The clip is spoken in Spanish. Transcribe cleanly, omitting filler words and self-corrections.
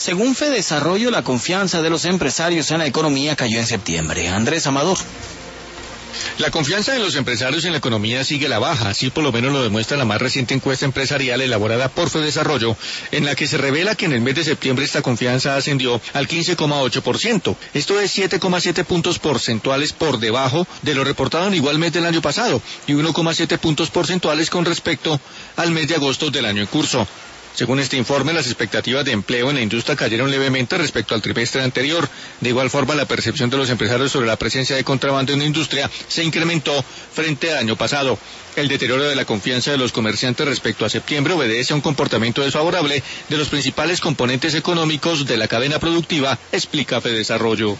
Según Fedesarrollo, la confianza de los empresarios en la economía cayó en septiembre. Andrés Amador. La confianza de los empresarios en la economía sigue a la baja, así por lo menos lo demuestra la más reciente encuesta empresarial elaborada por Fedesarrollo, en la que se revela que en el mes de septiembre esta confianza ascendió al 15,8%. Esto es 7,7 puntos porcentuales por debajo de lo reportado en igual mes del año pasado y 1,7 puntos porcentuales con respecto al mes de agosto del año en curso. Según este informe, las expectativas de empleo en la industria cayeron levemente respecto al trimestre anterior. De igual forma, la percepción de los empresarios sobre la presencia de contrabando en la industria se incrementó frente al año pasado. El deterioro de la confianza de los comerciantes respecto a septiembre obedece a un comportamiento desfavorable de los principales componentes económicos de la cadena productiva, explica Fedesarrollo.